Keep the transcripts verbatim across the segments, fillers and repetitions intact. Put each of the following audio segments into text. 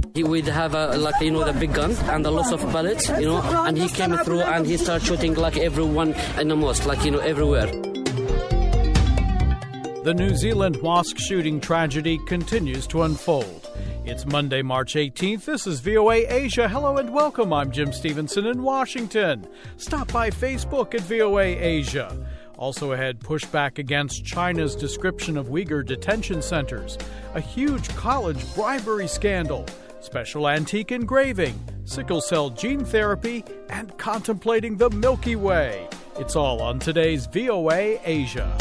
He would have a, like, you know, the big gun and a lot of bullets, you know, and he came through and he started shooting like everyone in the mosque, like, you know, everywhere. The New Zealand mosque shooting tragedy continues to unfold. It's Monday, March eighteenth. This is V O A Asia. Hello and welcome. I'm Jim Stevenson in Washington. Stop by Facebook at V O A Asia. Also ahead, pushback against China's description of Uyghur detention centers, a huge college bribery scandal, special antique engraving, sickle cell gene therapy, and contemplating the Milky Way. It's all on today's V O A Asia.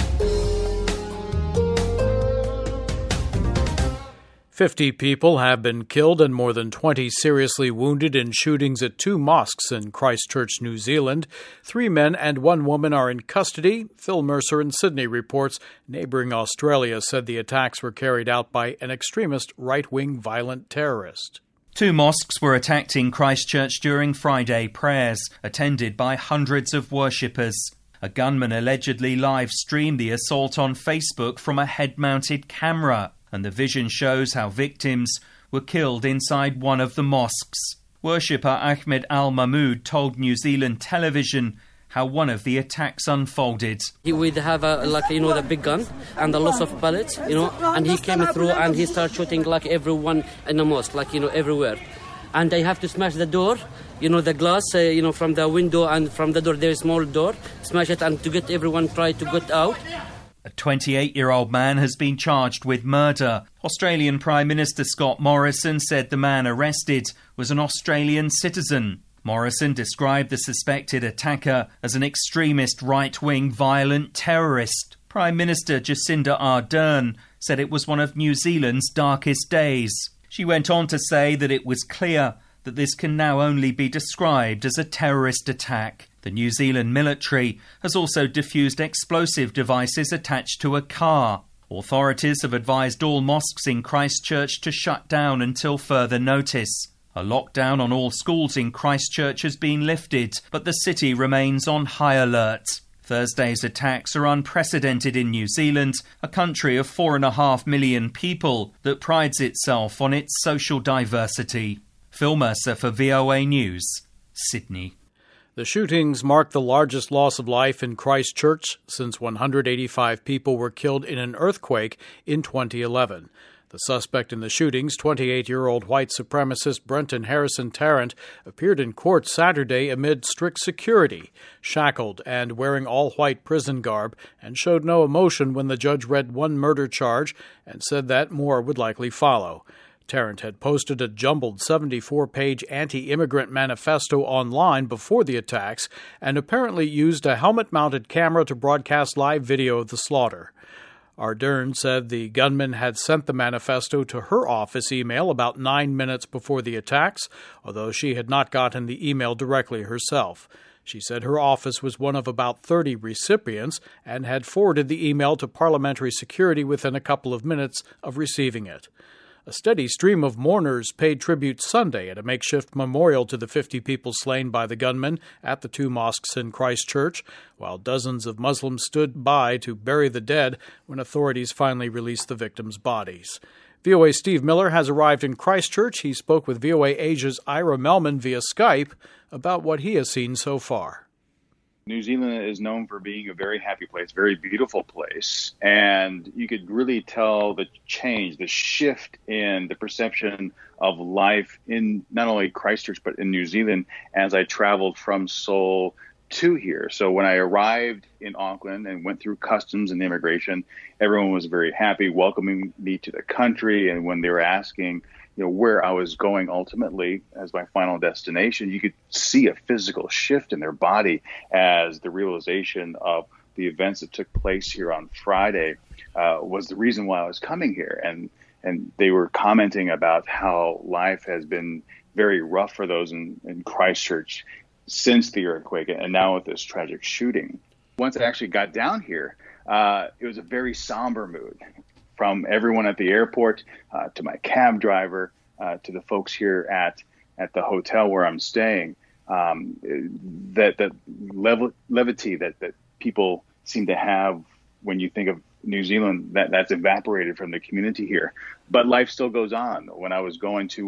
Fifty people have been killed and more than twenty seriously wounded in shootings at two mosques in Christchurch, New Zealand. Three men and one woman are in custody. Phil Mercer in Sydney reports neighboring Australia said the attacks were carried out by an extremist right-wing violent terrorist. Two mosques were attacked in Christchurch during Friday prayers, attended by hundreds of worshippers. A gunman allegedly live-streamed the assault on Facebook from a head-mounted camera, and the vision shows how victims were killed inside one of the mosques. Worshipper Ahmed Al-Mahmoud told New Zealand television how one of the attacks unfolded. He would have a, like, you know, the big gun and a lot of bullets, you know, and he came through and he started shooting like everyone in the mosque, like, you know, everywhere. And they have to smash the door, you know, the glass, uh, you know, from the window and from the door, there is a small door, smash it and to get everyone try to get out. A twenty-eight-year-old man has been charged with murder. Australian Prime Minister Scott Morrison said the man arrested was an Australian citizen. Morrison described the suspected attacker as an extremist right-wing violent terrorist. Prime Minister Jacinda Ardern said it was one of New Zealand's darkest days. She went on to say that it was clear that this can now only be described as a terrorist attack. The New Zealand military has also defused explosive devices attached to a car. Authorities have advised all mosques in Christchurch to shut down until further notice. A lockdown on all schools in Christchurch has been lifted, but the city remains on high alert. Thursday's attacks are unprecedented in New Zealand, a country of four and a half million people that prides itself on its social diversity. Phil Mercer for V O A News, Sydney. The shootings mark the largest loss of life in Christchurch since one hundred eighty-five people were killed in an earthquake in twenty eleven. The suspect in the shootings, twenty-eight-year-old white supremacist Brenton Harrison Tarrant, appeared in court Saturday amid strict security, shackled and wearing all-white prison garb, and showed no emotion when the judge read one murder charge and said that more would likely follow. Tarrant had posted a jumbled seventy-four page anti-immigrant manifesto online before the attacks and apparently used a helmet-mounted camera to broadcast live video of the slaughter. Ardern said the gunman had sent the manifesto to her office email about nine minutes before the attacks, although she had not gotten the email directly herself. She said her office was one of about thirty recipients and had forwarded the email to parliamentary security within a couple of minutes of receiving it. A steady stream of mourners paid tribute Sunday at a makeshift memorial to the fifty people slain by the gunman at the two mosques in Christchurch, while dozens of Muslims stood by to bury the dead when authorities finally released the victims' bodies. V O A's Steve Miller has arrived in Christchurch. He spoke with V O A Asia's Ira Melman via Skype about what he has seen so far. New Zealand is known for being a very happy place, very beautiful place. And you could really tell the change, the shift in the perception of life in not only Christchurch, but in New Zealand as I traveled from Seoul to here. So when I arrived in Auckland and went through customs and immigration, everyone was very happy, welcoming me to the country. And when they were asking, you know, where I was going ultimately as my final destination, you could see a physical shift in their body as the realization of the events that took place here on Friday uh, was the reason why I was coming here. And and they were commenting about how life has been very rough for those in, in Christchurch since the earthquake and now with this tragic shooting. Once I actually got down here, uh, it was a very somber mood. From everyone at the airport uh, to my cab driver uh, to the folks here at at the hotel where I'm staying, um, that that level, levity that, that people seem to have when you think of New Zealand, that that's evaporated from the community here. But life still goes on. When I was going to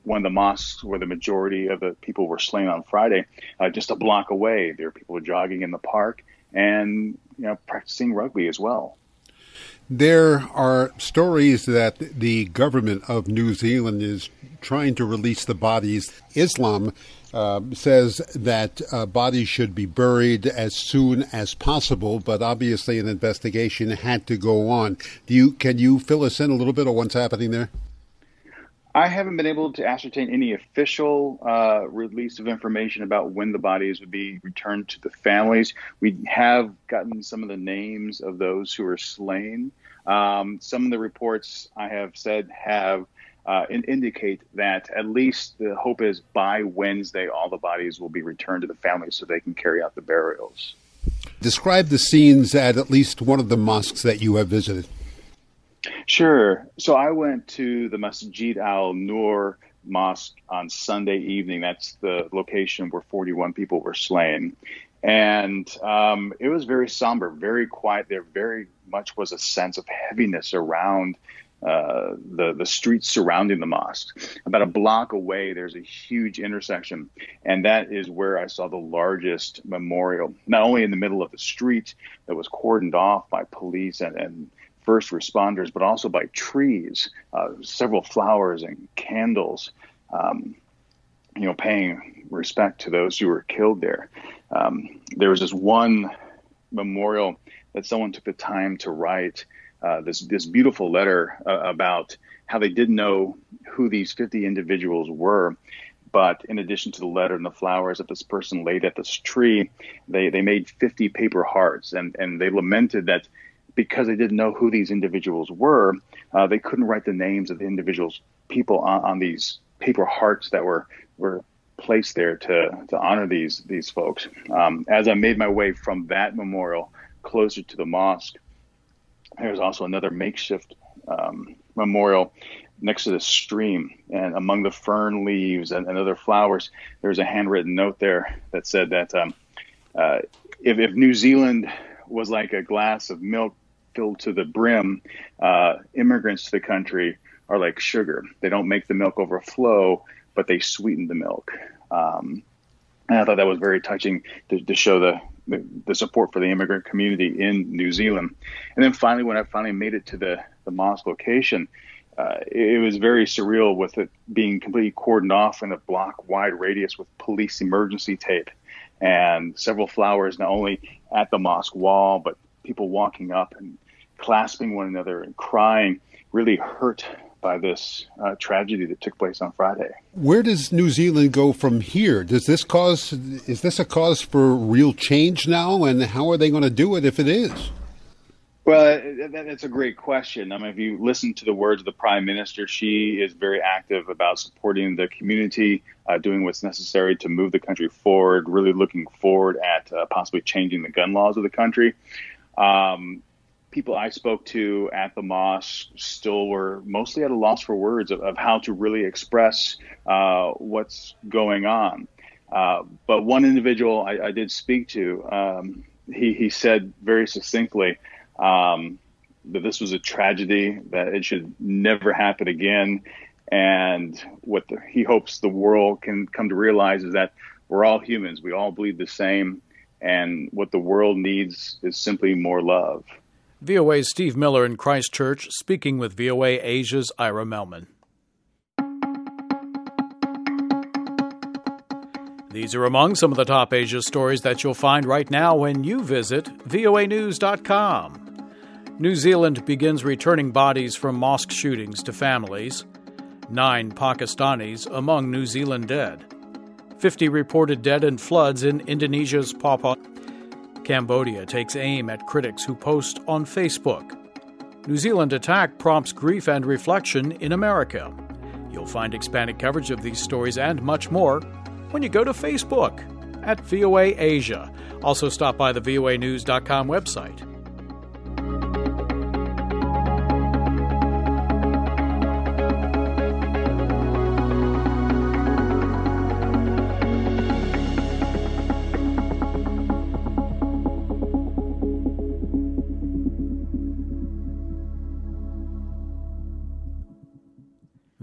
one of the mosques where the majority of the people were slain on Friday, uh, just a block away, there were people jogging in the park and, you know, practicing rugby as well. There are stories that the government of New Zealand is trying to release the bodies. Islam uh, says that uh, bodies should be buried as soon as possible, but obviously an investigation had to go on. Do you can you fill us in a little bit on what's happening there? I haven't been able to ascertain any official uh, release of information about when the bodies would be returned to the families. We have gotten some of the names of those who were slain. Um, some of the reports I have said have uh, in, indicate that at least the hope is by Wednesday all the bodies will be returned to the families so they can carry out the burials. Describe the scenes at at least one of the mosques that you have visited. Sure. So I went to the Masjid al-Nur Mosque on Sunday evening. That's the location where forty-one people were slain. And um, it was very somber, very quiet. There very much was a sense of heaviness around uh, the, the streets surrounding the mosque. About a block away, there's a huge intersection. And that is where I saw the largest memorial, not only in the middle of the street that was cordoned off by police and, and first responders, but also by trees, uh, several flowers and candles, um, you know, paying respect to those who were killed there. Um, there was this one memorial that someone took the time to write uh, this this beautiful letter uh, about how they didn't know who these fifty individuals were. But in addition to the letter and the flowers that this person laid at this tree, they, they made fifty paper hearts, and, and they lamented that because they didn't know who these individuals were, uh, they couldn't write the names of the individuals, people on, on these paper hearts that were were placed there to to honor these these folks. Um, as I made my way from that memorial closer to the mosque, there was also another makeshift um, memorial next to the stream, and among the fern leaves and, and other flowers, there was a handwritten note there that said that um, uh, if, if New Zealand was like a glass of milk filled to the brim, uh, immigrants to the country are like sugar. They don't make the milk overflow, but they sweeten the milk. Um, and I thought that was very touching to, to show the, the the support for the immigrant community in New Zealand. And then finally, when I finally made it to the, the mosque location, uh, it, it was very surreal with it being completely cordoned off in a block-wide radius with police emergency tape and several flowers, not only at the mosque wall, but people walking up and clasping one another and crying, really hurt by this uh, tragedy that took place on Friday. Where does New Zealand go from here? Does this cause, is this a cause for real change now? And how are they going to do it if it is? Well, that's a great question. I mean, if you listen to the words of the Prime Minister, she is very active about supporting the community, uh, doing what's necessary to move the country forward, really looking forward at uh, possibly changing the gun laws of the country. Um, people I spoke to at the mosque still were mostly at a loss for words of, of how to really express uh, what's going on. Uh, but one individual I, I did speak to, um, he, he said very succinctly um, that this was a tragedy, that it should never happen again. And what the, he hopes the world can come to realize is that we're all humans. We all bleed the same. And what the world needs is simply more love. V O A's Steve Miller in Christchurch, speaking with V O A Asia's Ira Melman. These are among some of the top Asia stories that you'll find right now when you visit V O A news dot com. New Zealand begins returning bodies from mosque shootings to families. Nine Pakistanis among New Zealand dead. fifty reported dead in floods in Indonesia's Papua. Cambodia takes aim at critics who post on Facebook. New Zealand attack prompts grief and reflection in America. You'll find expanded coverage of these stories and much more when you go to Facebook at V O A Asia. Also stop by the V O A news dot com website.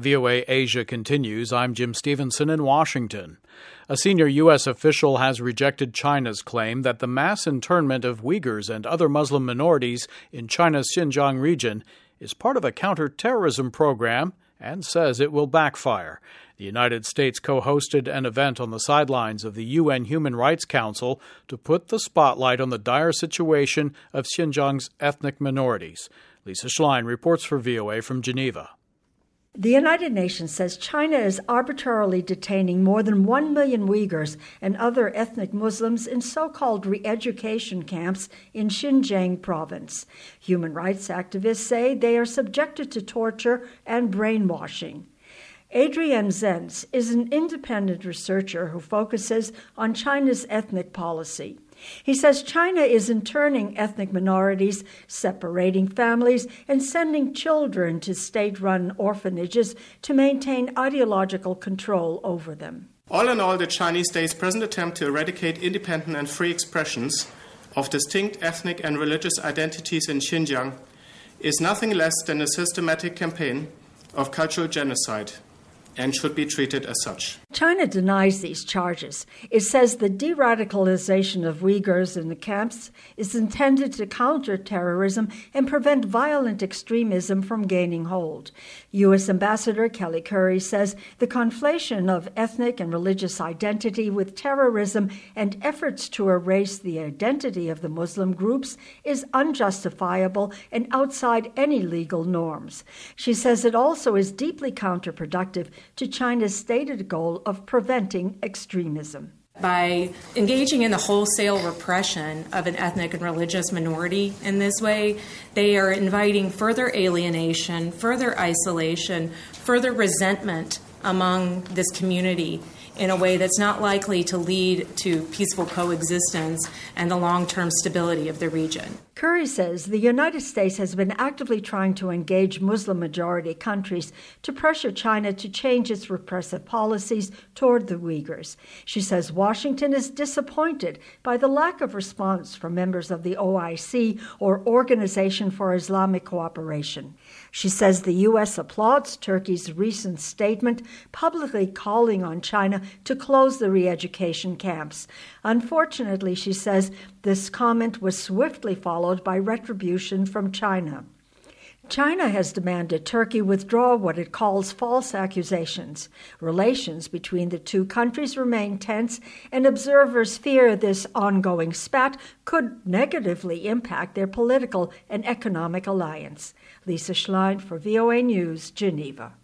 V O A Asia continues. I'm Jim Stevenson in Washington. A senior U S official has rejected China's claim that the mass internment of Uyghurs and other Muslim minorities in China's Xinjiang region is part of a counterterrorism program and says it will backfire. The United States co-hosted an event on the sidelines of the U N Human Rights Council to put the spotlight on the dire situation of Xinjiang's ethnic minorities. Lisa Schlein reports for V O A from Geneva. The United Nations says China is arbitrarily detaining more than one million Uyghurs and other ethnic Muslims in so-called re-education camps in Xinjiang province. Human rights activists say they are subjected to torture and brainwashing. Adrienne Zenz is an independent researcher who focuses on China's ethnic policy. He says China is interning ethnic minorities, separating families, and sending children to state-run orphanages to maintain ideological control over them. All in all, the Chinese state's present attempt to eradicate independent and free expressions of distinct ethnic and religious identities in Xinjiang is nothing less than a systematic campaign of cultural genocide, and should be treated as such. China denies these charges. It says the de-radicalization of Uyghurs in the camps is intended to counter terrorism and prevent violent extremism from gaining hold. U S Ambassador Kelly Currie says the conflation of ethnic and religious identity with terrorism and efforts to erase the identity of the Muslim groups is unjustifiable and outside any legal norms. She says it also is deeply counterproductive to China's stated goal of preventing extremism. By engaging in the wholesale repression of an ethnic and religious minority in this way, they are inviting further alienation, further isolation, further resentment among this community in a way that's not likely to lead to peaceful coexistence and the long-term stability of the region. Currie says the United States has been actively trying to engage Muslim-majority countries to pressure China to change its repressive policies toward the Uyghurs. She says Washington is disappointed by the lack of response from members of the O I C, or Organization for Islamic Cooperation. She says the U S applauds Turkey's recent statement publicly calling on China to close the re-education camps. Unfortunately, she says, this comment was swiftly followed by retribution from China. China has demanded Turkey withdraw what it calls false accusations. Relations between the two countries remain tense, and observers fear this ongoing spat could negatively impact their political and economic alliance. Lisa Schlein for V O A News, Geneva.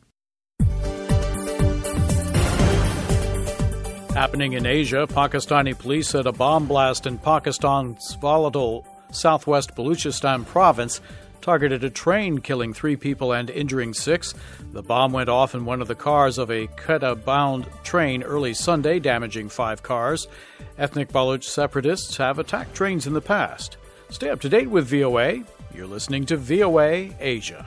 Happening in Asia, Pakistani police said a bomb blast in Pakistan's volatile southwest Baluchistan province targeted a train, killing three people and injuring six. The bomb went off in one of the cars of a Quetta-bound train early Sunday, damaging five cars. Ethnic Baluch separatists have attacked trains in the past. Stay up to date with V O A. You're listening to V O A Asia.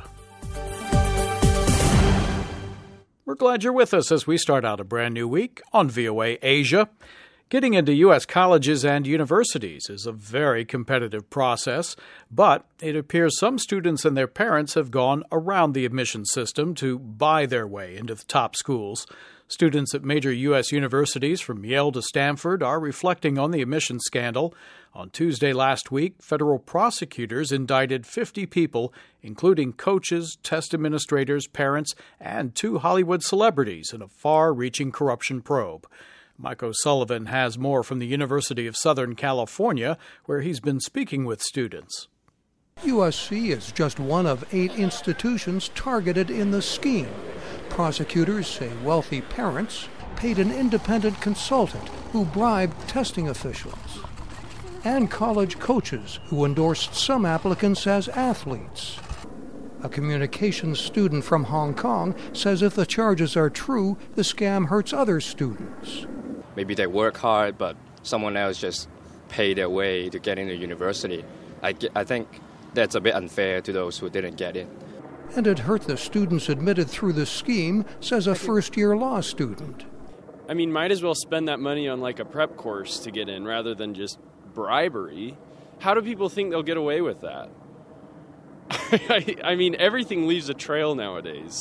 We're glad you're with us as we start out a brand new week on V O A Asia. Getting into U S colleges and universities is a very competitive process, but it appears some students and their parents have gone around the admission system to buy their way into the top schools. Students at major U S universities from Yale to Stanford are reflecting on the admissions scandal. On Tuesday last week, federal prosecutors indicted fifty people, including coaches, test administrators, parents, and two Hollywood celebrities in a far-reaching corruption probe. Mike O'Sullivan has more from the University of Southern California, where he's been speaking with students. U S C is just one of eight institutions targeted in the scheme. Prosecutors say wealthy parents paid an independent consultant who bribed testing officials, and college coaches who endorsed some applicants as athletes. A communications student from Hong Kong says if the charges are true, the scam hurts other students. Maybe they work hard, but someone else just paid their way to get into university. I, I think that's a bit unfair to those who didn't get in. And it hurt the students admitted through the scheme, says a first-year law student. I mean, might as well spend that money on like a prep course to get in rather than just bribery. How do people think they'll get away with that? I, I mean, everything leaves a trail nowadays.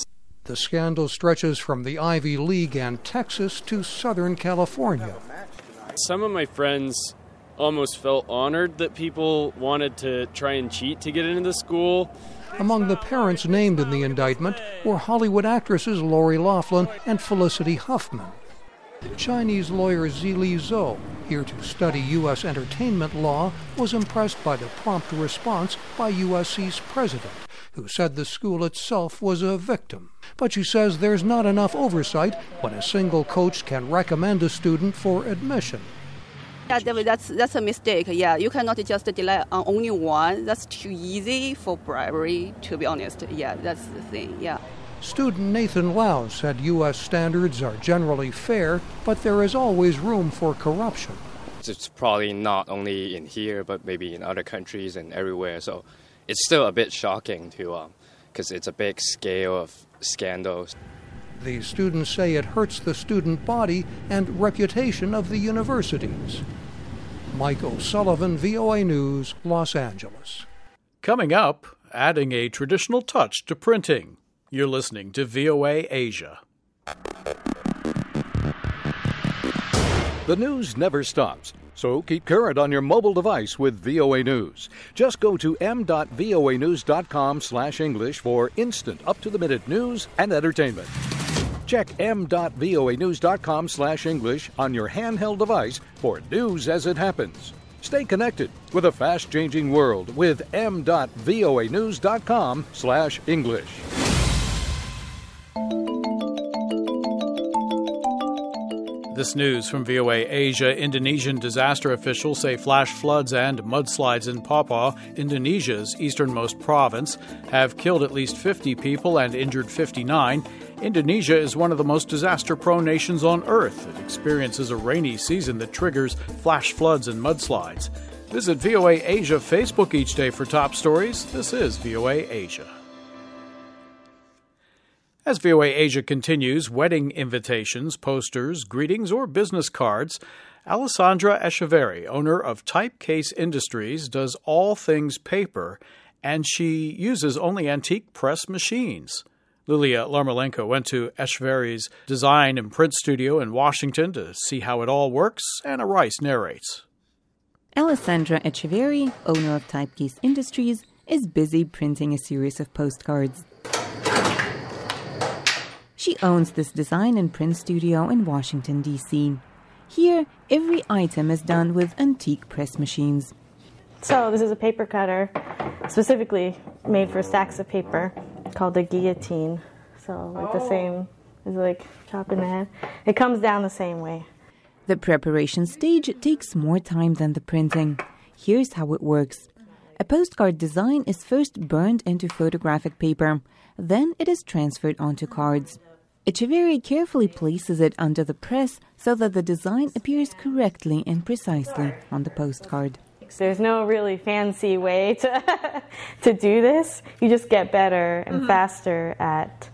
The scandal stretches from the Ivy League and Texas to Southern California. Some of my friends almost felt honored that people wanted to try and cheat to get into the school. Among the parents named in the indictment were Hollywood actresses Lori Loughlin and Felicity Huffman. Chinese lawyer Zili Zhou, here to study U S entertainment law, was impressed by the prompt response by U S C's president, who said the school itself was a victim. But she says there's not enough oversight when a single coach can recommend a student for admission. Yeah, David, that's that's a mistake. Yeah, you cannot just rely on only one. That's too easy for bribery, to be honest. Yeah, that's the thing, yeah. Student Nathan Lau said U S standards are generally fair, but there is always room for corruption. It's probably not only in here, but maybe in other countries and everywhere. So it's still a bit shocking to, because um, it's a big scale of scandals. The students say it hurts the student body and reputation of the universities. Mike O'Sullivan, V O A News, Los Angeles. Coming up, adding a traditional touch to printing. You're listening to V O A Asia. The news never stops, so keep current on your mobile device with V O A News. Just go to m dot voa news dot com slash English for instant, up-to-the-minute news and entertainment. Check m dot voa news dot com slash English on your handheld device for news as it happens. Stay connected with a fast-changing world with m dot voa news dot com slash English. This news from V O A Asia. Indonesian disaster officials say flash floods and mudslides in Papua, Indonesia's easternmost province, have killed at least fifty people and injured fifty-nine. Indonesia is one of the most disaster-prone nations on Earth. It experiences a rainy season that triggers flash floods and mudslides. Visit V O A Asia Facebook each day for top stories. This is V O A Asia. As V O A Asia continues, wedding invitations, posters, greetings, or business cards, Alessandra Echeverri, owner of Typecase Industries, does all things paper, and she uses only antique press machines. Lilia Larmolenko went to Echeverri's design and print studio in Washington to see how it all works. Anna Rice narrates. Alessandra Echeverri, owner of Typecase Industries, is busy printing a series of postcards. She owns this design and print studio in Washington, D C Here, every item is done with antique press machines. So this is a paper cutter, specifically made for stacks of paper, called a guillotine. So like the same, is like chopping the head. It comes down the same way. The preparation stage takes more time than the printing. Here's how it works. A postcard design is first burned into photographic paper. Then it is transferred onto cards. Echeverri carefully places it under the press so that the design appears correctly and precisely on the postcard. There's no really fancy way to to do this. You just get better and mm-hmm. faster at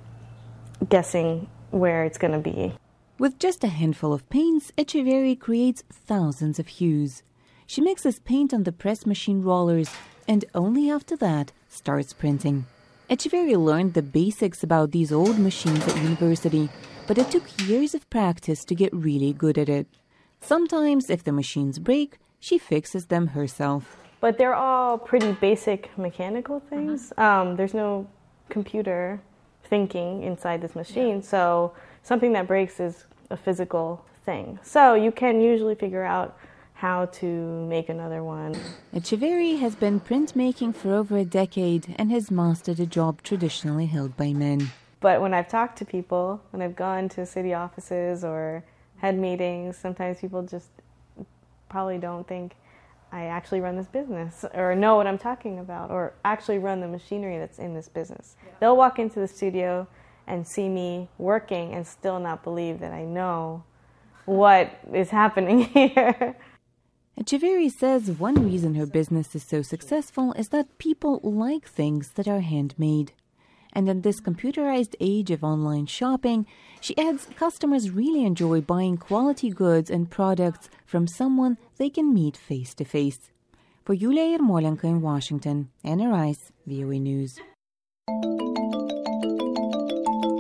guessing where it's going to be. With just a handful of paints, Echeverri creates thousands of hues. She mixes paint on the press machine rollers and only after that starts printing. Echeverri learned the basics about these old machines at university, but it took years of practice to get really good at it. Sometimes, if the machines break, she fixes them herself. But they're all pretty basic mechanical things. Mm-hmm. Um, there's no computer thinking inside this machine, so something that breaks is a physical thing. So you can usually figure out how to make another one. Echeverri has been printmaking for over a decade and has mastered a job traditionally held by men. But when I've talked to people, when I've gone to city offices or had meetings, sometimes people just probably don't think I actually run this business or know what I'm talking about or actually run the machinery that's in this business. Yeah. They'll walk into the studio and see me working and still not believe that I know what is happening here. Echeverri says one reason her business is so successful is that people like things that are handmade. And in this computerized age of online shopping, she adds customers really enjoy buying quality goods and products from someone they can meet face to face. For Yulia Yarmolenko in Washington, Anna Rice, V O A News.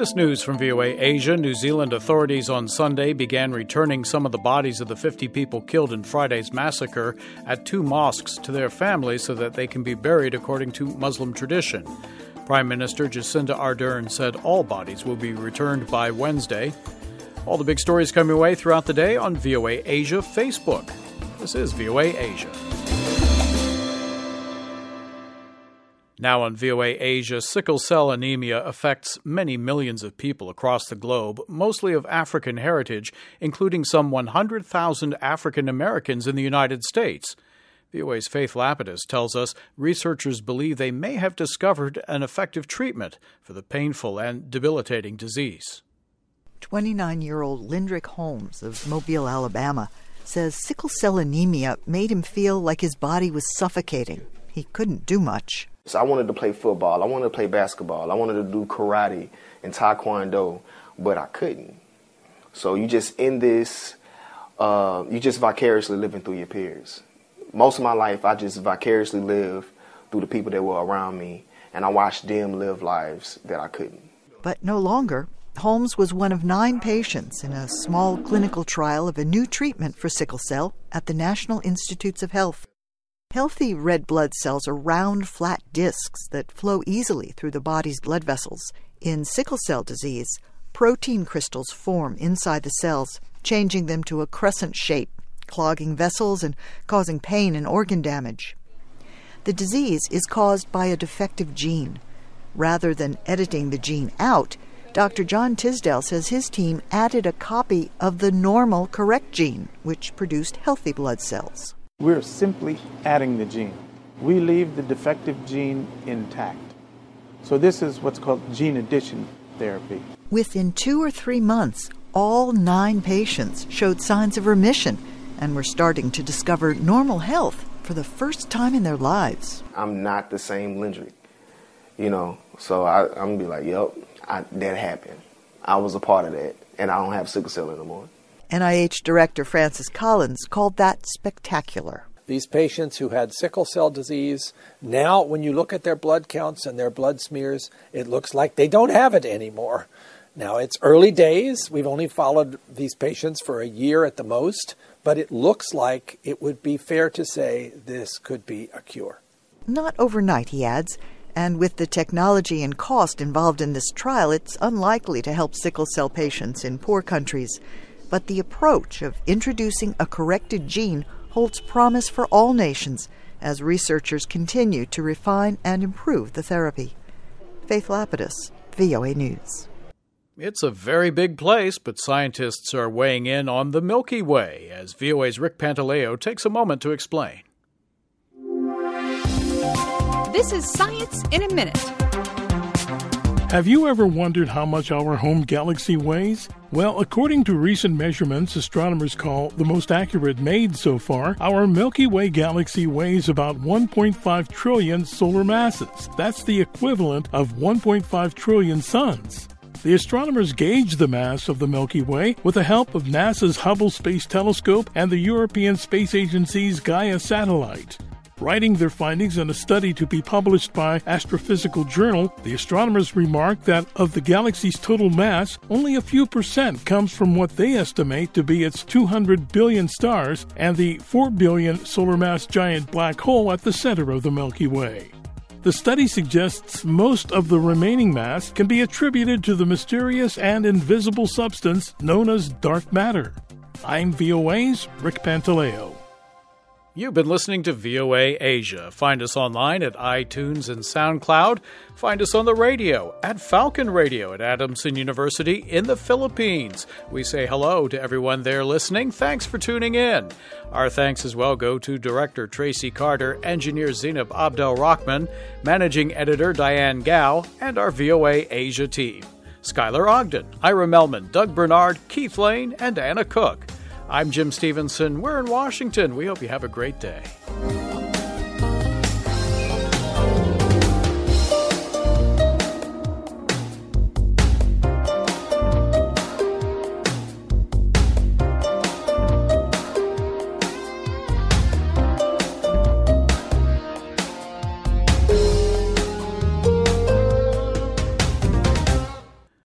This news from V O A Asia. New Zealand authorities on Sunday began returning some of the bodies of the fifty people killed in Friday's massacre at two mosques to their families so that they can be buried according to Muslim tradition. Prime Minister Jacinda Ardern said all bodies will be returned by Wednesday. All the big stories come your way throughout the day on V O A Asia Facebook. This is V O A Asia. Now on V O A Asia, sickle cell anemia affects many millions of people across the globe, mostly of African heritage, including some one hundred thousand African Americans in the United States. V O A's Faith Lapidus tells us researchers believe they may have discovered an effective treatment for the painful and debilitating disease. twenty-nine-year-old Lindrick Holmes of Mobile, Alabama, says sickle cell anemia made him feel like his body was suffocating. He couldn't do much. So I wanted to play football, I wanted to play basketball, I wanted to do karate and taekwondo, but I couldn't. So you just in this, uh, you just vicariously living through your peers. Most of my life, I just vicariously lived through the people that were around me, and I watched them live lives that I couldn't. But no longer. Holmes was one of nine patients in a small clinical trial of a new treatment for sickle cell at the National Institutes of Health. Healthy red blood cells are round, flat discs that flow easily through the body's blood vessels. In sickle cell disease, protein crystals form inside the cells, changing them to a crescent shape, clogging vessels and causing pain and organ damage. The disease is caused by a defective gene. Rather than editing the gene out, Doctor John Tisdale says his team added a copy of the normal correct gene, which produced healthy blood cells. We're simply adding the gene. We leave the defective gene intact. So this is what's called gene addition therapy. Within two or three months, all nine patients showed signs of remission and were starting to discover normal health for the first time in their lives. I'm not the same Lindrick, you know, so I, I'm going to be like, yep, I, that happened. I was a part of that, and I don't have sickle cell anymore. N I H Director Francis Collins called that spectacular. These patients who had sickle cell disease, now when you look at their blood counts and their blood smears, it looks like they don't have it anymore. Now, it's early days. We've only followed these patients for a year at the most, but it looks like it would be fair to say this could be a cure. Not overnight, he adds, and with the technology and cost involved in this trial, it's unlikely to help sickle cell patients in poor countries. But the approach of introducing a corrected gene holds promise for all nations as researchers continue to refine and improve the therapy. Faith Lapidus, V O A News. It's a very big place, but scientists are weighing in on the Milky Way, as V O A's Rick Pantaleo takes a moment to explain. This is Science in a Minute. Have you ever wondered how much our home galaxy weighs? Well, according to recent measurements astronomers call the most accurate made so far, our Milky Way galaxy weighs about one point five trillion solar masses. That's the equivalent of one point five trillion suns. The astronomers gauged the mass of the Milky Way with the help of NASA's Hubble Space Telescope and the European Space Agency's Gaia satellite. Writing their findings in a study to be published by Astrophysical Journal, the astronomers remarked that of the galaxy's total mass, only a few percent comes from what they estimate to be its two hundred billion stars and the four billion solar mass giant black hole at the center of the Milky Way. The study suggests most of the remaining mass can be attributed to the mysterious and invisible substance known as dark matter. I'm V O A's Rick Pantaleo. You've been listening to V O A Asia. Find us online at iTunes and SoundCloud. Find us on the radio at Falcon Radio at Adamson University in the Philippines. We say hello to everyone there listening. Thanks for tuning in. Our thanks as well go to Director Tracy Carter, Engineer Zainab Abdel Rahman, Managing Editor Diane Gao, and our V O A Asia team. Skylar Ogden, Ira Melman, Doug Bernard, Keith Lane, and Anna Cook. I'm Jim Stevenson. We're in Washington. We hope you have a great day.